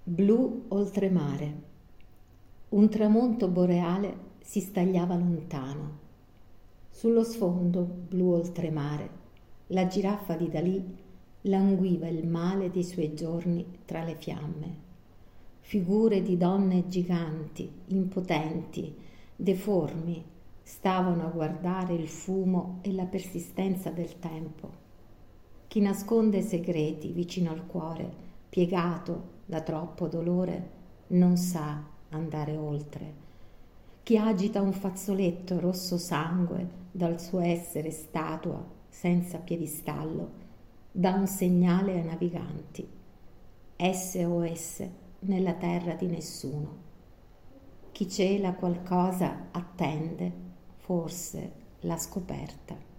Blu oltremare. Un tramonto boreale si stagliava lontano. Sullo sfondo blu oltremare, la giraffa di Dalì languiva il male dei suoi giorni tra le fiamme. Figure di donne giganti, impotenti, deformi, stavano a guardare il fumo e la persistenza del tempo. Chi nasconde segreti vicino al cuore, piegato da troppo dolore, non sa andare oltre. Chi agita un fazzoletto rosso sangue dal suo essere statua senza piedistallo, dà un segnale ai naviganti. SOS nella terra di nessuno. Chi cela qualcosa attende, forse, la scoperta.